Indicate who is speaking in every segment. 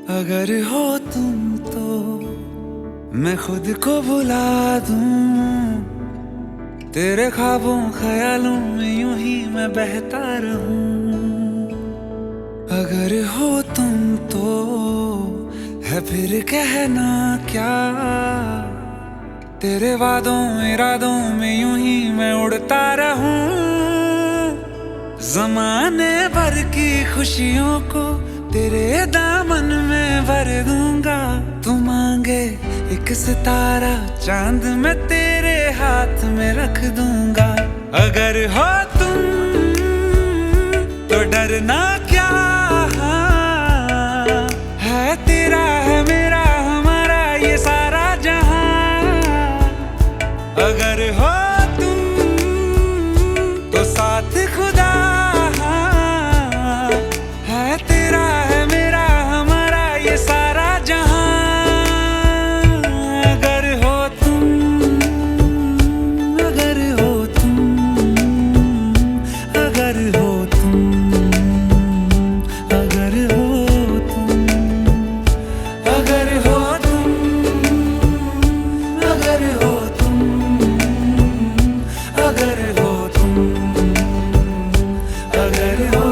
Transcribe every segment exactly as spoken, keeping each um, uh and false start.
Speaker 1: अगर हो तुम तो मैं खुद को भुला दूं, तेरे ख्वाबों ख्यालों में यूं ही मैं बहता रहूं। अगर हो तुम तो है फिर कहना क्या, तेरे वादों इरादों में यूं ही मैं उड़ता रहूं। ज़माने भर की खुशियों को तेरे दामन में भर दूंगा। तू मांगे एक सितारा चांद मैं तेरे हाथ में रख दूंगा। अगर हो तुम तो डरना क्या, है तेरा है मेरा हमारा ये सारा जहां। अगर हो तुम तो साथ खुदा, है तेरा है मेरा हमारा ये सारा जहां। अगर हो तुम, अगर हो तुम, अगर हो तुम, अगर हो तुम, अगर हो तुम, अगर हो तुम, अगर हो तुम, अगर हो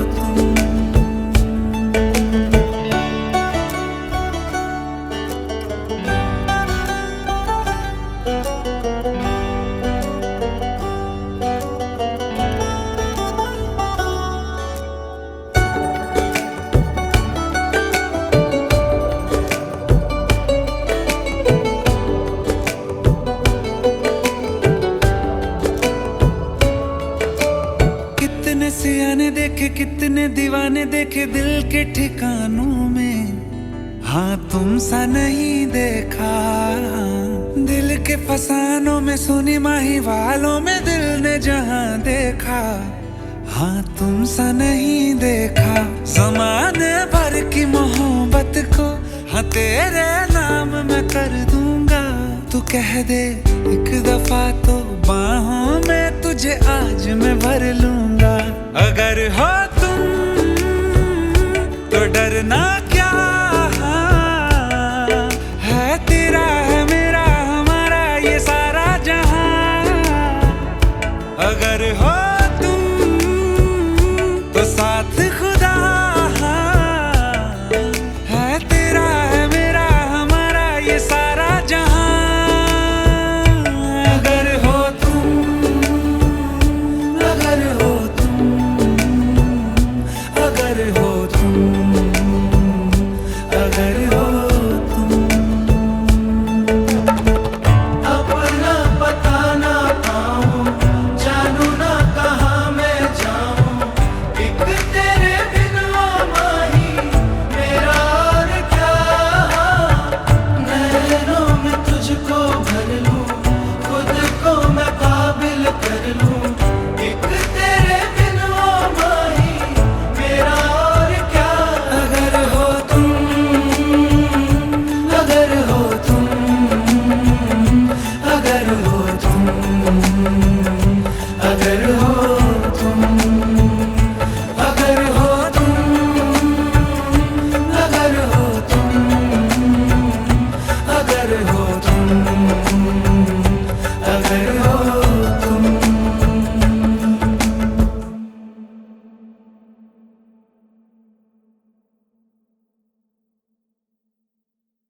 Speaker 1: सियाने देखे कितने दीवाने देखे दिल के ठिकानों में, हाँ तुम सा नहीं देखा। दिल के फसानों में सुनी माही वालों में दिल ने जहां देखा, हाँ तुम सा नहीं देखा। ज़माने भर की मोहब्बत को हाँ तेरे नाम मैं कर दूंगा। तू कह दे एक दफा तो बाहों में तुझे आज मैं भर लूंगा। अगर हो तुम तो डरना